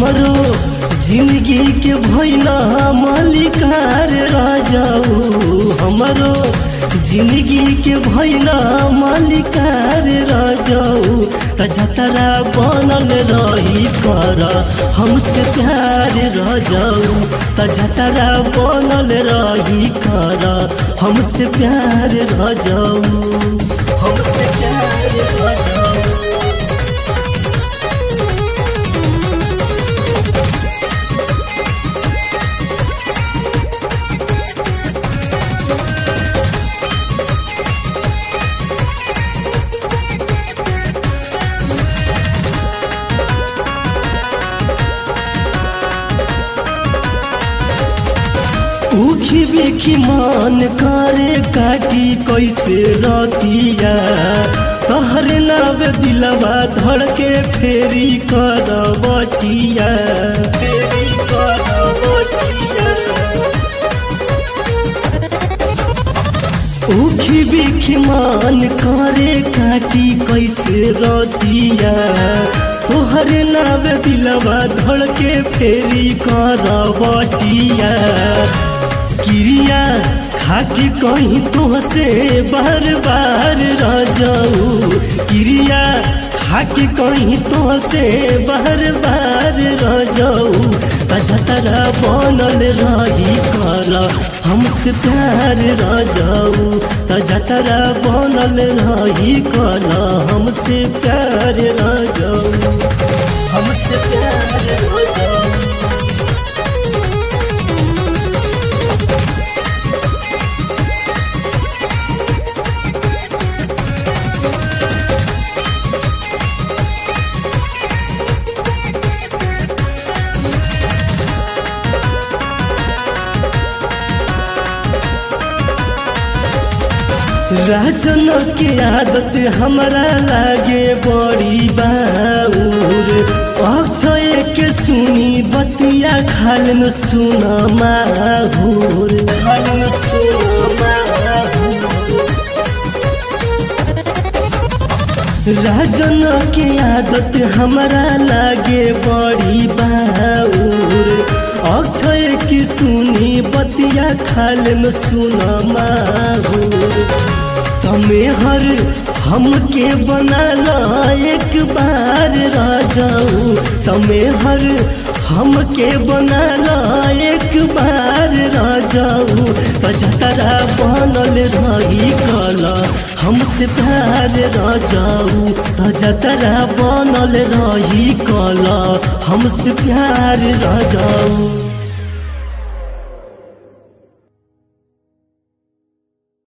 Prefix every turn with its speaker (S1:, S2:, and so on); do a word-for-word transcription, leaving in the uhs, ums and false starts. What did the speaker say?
S1: हमरो जिंदगी के भैला मालिकार राजाऊ हमरो जिंदगी के भैला मालिकार राजाऊ तजतरा बनल रही कर हमसे प्यार राजाऊ तजतरा बनल रही कर हमसे प्यार राजाऊ हमसे प्यार राजाऊ। उखी बिखी मान करे काटी कैसे रतिया तहर नाव दिलवा धड़ के फेरी कर बटिया फेरी कर बटिया। उखी बिखी मान करे काटी कैसे रतिया तोहर नाव दिलवा धड़ के फेरी कर बटिया। क्रिया खाके कहीं तो से बार बार राजाऊ क्रिया खाके कहीं तो से बार बार राजाऊ तजतरा बनल रही कर हमसे प्यार राजाऊ तजतरा बनल रही कर हमसे प्यार राजाऊ हमसे प्यार राजाऊ। राजन के आदत हमरा लागे बड़ी बाउर अक्षय के सुनी बतिया खाल में सुना माहूर खाल में सुना माहूर। राजन के आदत हमरा लागे बड़ी बाउर अक्षय की सुनी बतिया खाल में सुना माहूर। तमे हर हमके बनाला एक बार राजाऊ तमे हर हमके बनाला एक बार राजाऊ तजतरा बनल रही कला हमसे प्यार राजाऊ तजतरा बनल रही कला हमसे प्यार राजाऊ।